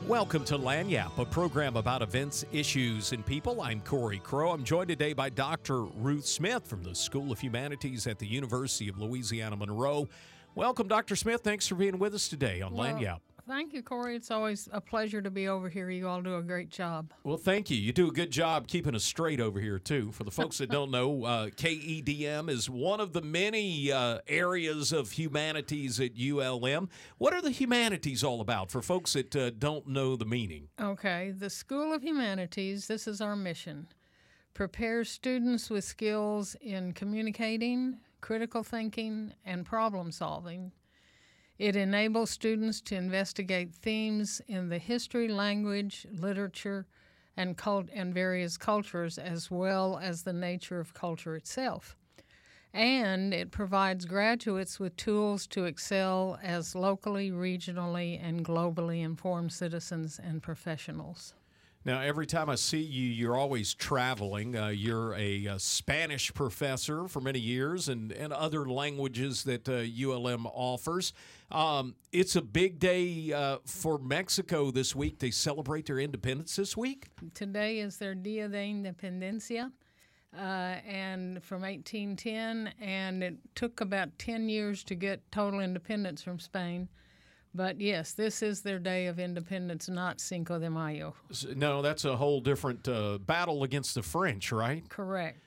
Welcome to Lagniappe, a program about events, issues, and people. I'm Corey Crow. I'm joined today by Dr. Ruth Smith from the School of Humanities at the University of Louisiana Monroe. Welcome, Dr. Smith. Thanks for being with us today on Lagniappe. Thank you, Corey. It's always a pleasure to be over here. You all do a great job. Well, thank you. You do a good job keeping us straight over here, too. For the folks that don't know, KEDM is one of the many areas of humanities at ULM. What are the humanities all about for folks that don't know the meaning? Okay. The School of Humanities, this is our mission, prepares students with skills in communicating, critical thinking, and problem solving. It enables students to investigate themes in the history, language, literature, and various cultures, as well as the nature of culture itself. And it provides graduates with tools to excel as locally, regionally, and globally informed citizens and professionals. Now, every time I see you, you're always traveling. You're a Spanish professor for many years and other languages that ULM offers. It's a big day for Mexico this week. They celebrate their independence this week. Today is their Dia de Independencia, and from 1810, and it took about 10 years to get total independence from Spain. But yes, this is their day of independence, not Cinco de Mayo. No, that's a whole different battle against the French, right? Correct.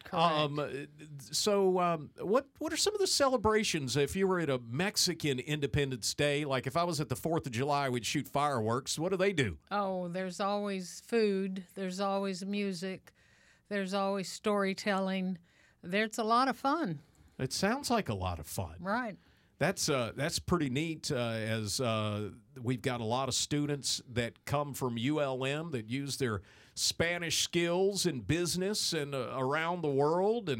What are some of the celebrations if you were at a Mexican Independence Day? Like if I was at the 4th of July, we'd shoot fireworks. What do they do? Oh, there's always food. There's always music. There's always storytelling. There's a lot of fun. It sounds like a lot of fun. Right. That's pretty neat as we've got a lot of students that come from ULM that use their Spanish skills in business and around the world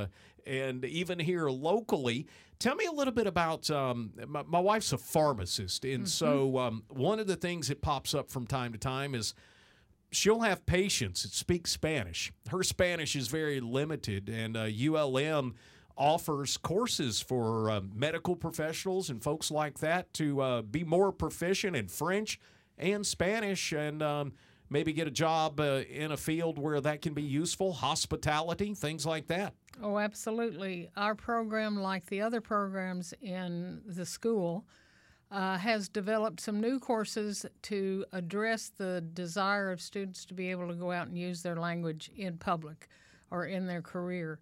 and even here locally. Tell me a little bit about my wife's a pharmacist, and so one of the things that pops up from time to time is she'll have patients that speak Spanish. Her Spanish is very limited, and ULM offers courses for medical professionals and folks like that to be more proficient in French and Spanish and maybe get a job in a field where that can be useful, hospitality, things like that. Oh, absolutely. Our program, like the other programs in the school, has developed some new courses to address the desire of students to be able to go out and use their language in public or in their career.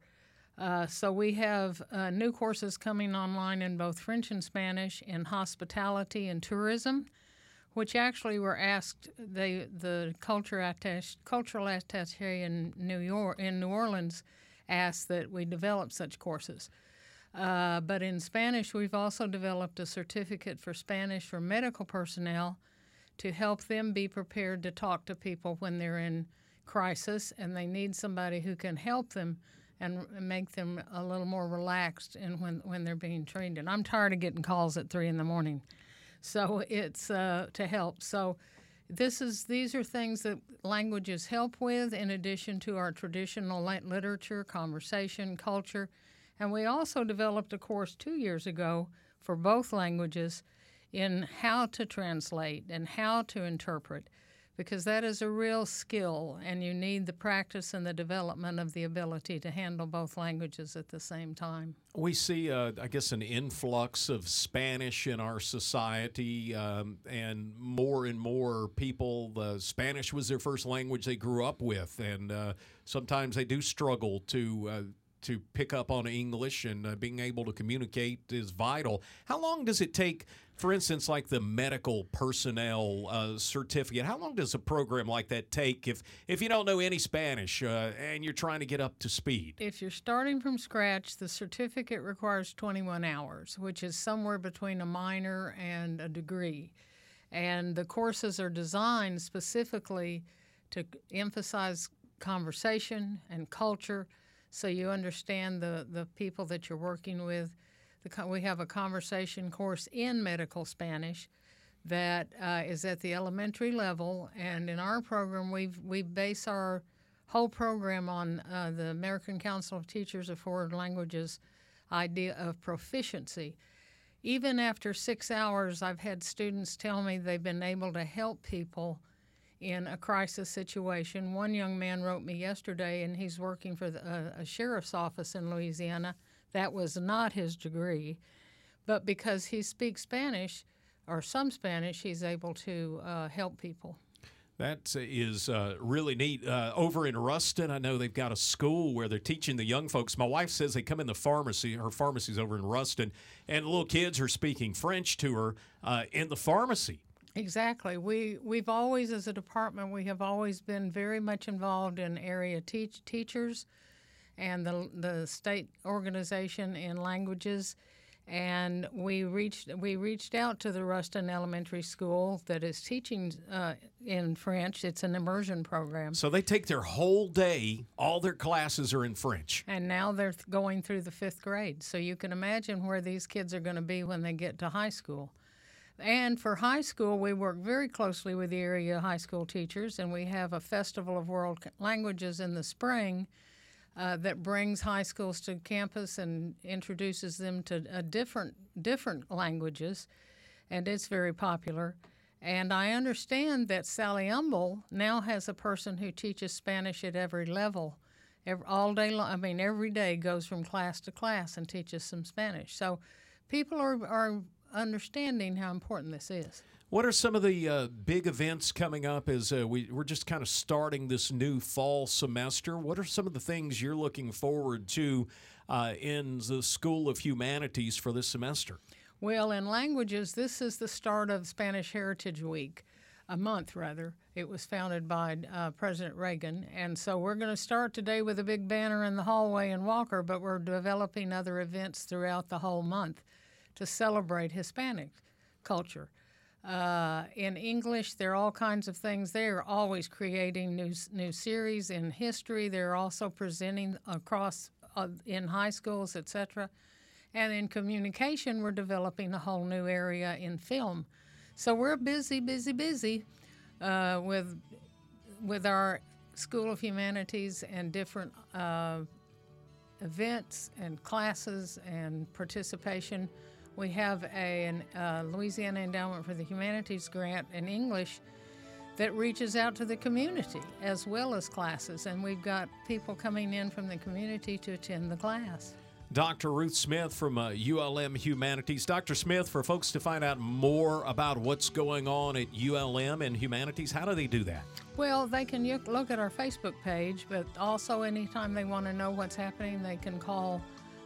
So we have new courses coming online in both French and Spanish in hospitality and tourism, which actually were asked. The cultural attaché in New Orleans asked that we develop such courses. But in Spanish, we've also developed a certificate for Spanish for medical personnel to help them be prepared to talk to people when they're in crisis and they need somebody who can help them and make them a little more relaxed when they're being trained. And I'm tired of getting calls at 3 in the morning. So it's to help. So these are things that languages help with in addition to our traditional literature, conversation, culture. And we also developed a course 2 years ago for both languages in how to translate and how to interpret, because that is a real skill, and you need the practice and the development of the ability to handle both languages at the same time. We see, I guess, an influx of Spanish in our society, and more people, Spanish was their first language they grew up with, and sometimes they do struggle to pick up on English, and being able to communicate is vital. How long does it take, for instance, like the medical personnel certificate? How long does a program like that take if you don't know any Spanish and you're trying to get up to speed? If you're starting from scratch, the certificate requires 21 hours, which is somewhere between a minor and a degree. And the courses are designed specifically to emphasize conversation and culture, so you understand the people that you're working with. We have a conversation course in medical Spanish that is at the elementary level, and in our program we base our whole program on the American Council of Teachers of Foreign Languages idea of proficiency. Even after 6 hours, I've had students tell me they've been able to help people in a crisis situation. One young man wrote me yesterday, and he's working for a sheriff's office in Louisiana. That was not his degree, but because he speaks Spanish, or some Spanish, he's able to help people. That is really neat. Over in Ruston, I know they've got a school where they're teaching the young folks. My wife says they come in the pharmacy. Her pharmacy's over in Ruston, and the little kids are speaking French to her in the pharmacy. Exactly. We've always, as a department, we have always been very much involved in area teachers and the state organization in languages. And we reached out to the Ruston Elementary School that is teaching in French. It's an immersion program. So they take their whole day, all their classes are in French. And now they're going through the 5th grade. So you can imagine where these kids are going to be when they get to high school. And for high school, we work very closely with the area high school teachers, and we have a Festival of World Languages in the spring that brings high schools to campus and introduces them to different languages, and it's very popular. And I understand that Sally Humble now has a person who teaches Spanish at every level, all day long. I mean, every day goes from class to class and teaches some Spanish. So people are understanding how important this is. What are some of the big events coming up as we're just kind of starting this new fall semester? What are some of the things you're looking forward to in the School of Humanities for this semester? Well, in languages, this is the start of Spanish Heritage Week, a month rather. It was founded by President Reagan. And so we're going to start today with a big banner in the hallway in Walker, but we're developing other events throughout the whole month to celebrate Hispanic culture. In English, there are all kinds of things. They are always creating new series. In history, they're also presenting across in high schools, etc. And in communication, we're developing a whole new area in film. So we're busy with our School of Humanities and different events and classes and participation. We have a Louisiana Endowment for the Humanities grant in English that reaches out to the community as well as classes, and we've got people coming in from the community to attend the class. Dr. Ruth Smith from ULM Humanities. Dr. Smith, for folks to find out more about what's going on at ULM and Humanities, how do they do that? Well, they can look at our Facebook page, but also anytime they want to know what's happening, they can call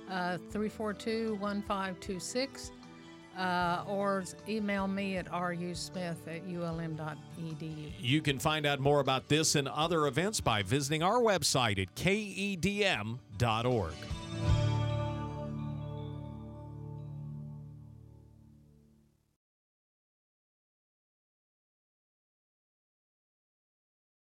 342-1526 or email me at rusmith@ulm.edu. You can find out more about this and other events by visiting our website at kedm.org.